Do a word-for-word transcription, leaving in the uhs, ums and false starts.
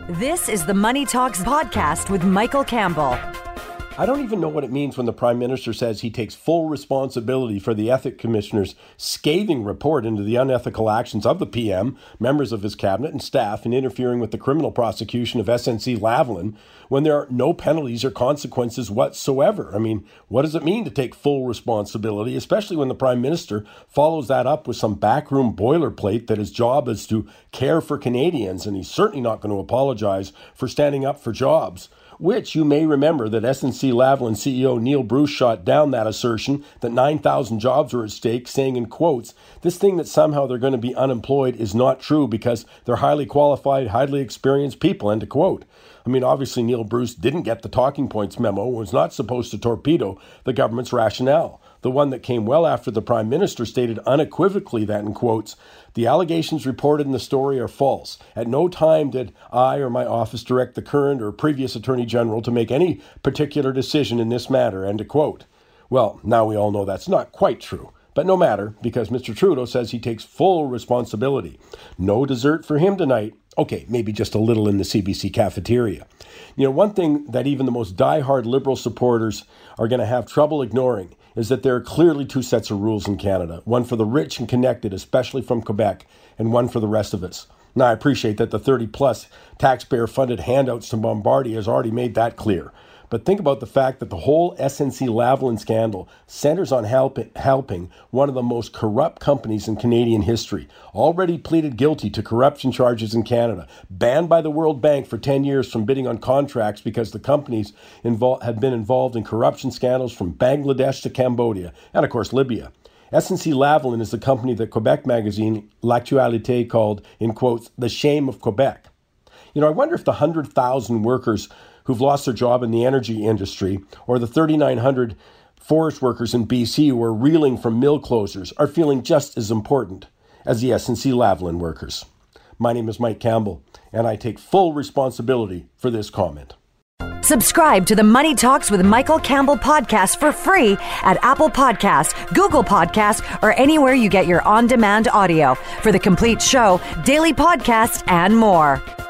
This is the Money Talks podcast with Michael Campbell. I don't even know what it means when the Prime Minister says he takes full responsibility for the Ethics Commissioner's scathing report into the unethical actions of the P M, members of his cabinet and staff in interfering with the criminal prosecution of S N C Lavalin when there are no penalties or consequences whatsoever. I mean, what does it mean to take full responsibility, especially when the Prime Minister follows that up with some backroom boilerplate that his job is to care for Canadians, and he's certainly not going to apologize for standing up for jobs. Which you may remember that S N C Lavalin C E O Neil Bruce shot down that assertion that nine thousand jobs were at stake, saying in quotes, this thing that somehow they're going to be unemployed is not true because they're highly qualified, highly experienced people, end of quote. I mean, obviously Neil Bruce didn't get the talking points memo, was not supposed to torpedo the government's rationale. The one that came well after the Prime Minister stated unequivocally that, in quotes, the allegations reported in the story are false. At no time did I or my office direct the current or previous Attorney General to make any particular decision in this matter, end of quote. Well, now we all know that's not quite true. But no matter, because Mister Trudeau says he takes full responsibility. No dessert for him tonight. Okay, maybe just a little in the C B C cafeteria. You know, one thing that even the most diehard Liberal supporters are going to have trouble ignoring is that there are clearly two sets of rules in Canada, one for the rich and connected, especially from Quebec, and one for the rest of us. Now, I appreciate that the thirty-plus taxpayer-funded handouts to Bombardier has already made that clear. But think about the fact that the whole S N C Lavalin scandal centers on help, helping one of the most corrupt companies in Canadian history, already pleaded guilty to corruption charges in Canada, banned by the World Bank for ten years from bidding on contracts because the companies involved had been involved in corruption scandals from Bangladesh to Cambodia, and of course Libya. S N C Lavalin is the company that Quebec magazine L'Actualité called, in quotes, the shame of Quebec. You know, I wonder if the one hundred thousand workers who've lost their job in the energy industry, or the thirty-nine hundred forest workers in B C who are reeling from mill closures, are feeling just as important as the S N C Lavalin workers. My name is Mike Campbell, and I take full responsibility for this comment. Subscribe to the Money Talks with Michael Campbell podcast for free at Apple Podcasts, Google Podcasts, or anywhere you get your on-demand audio. For the complete show, daily podcasts, and more.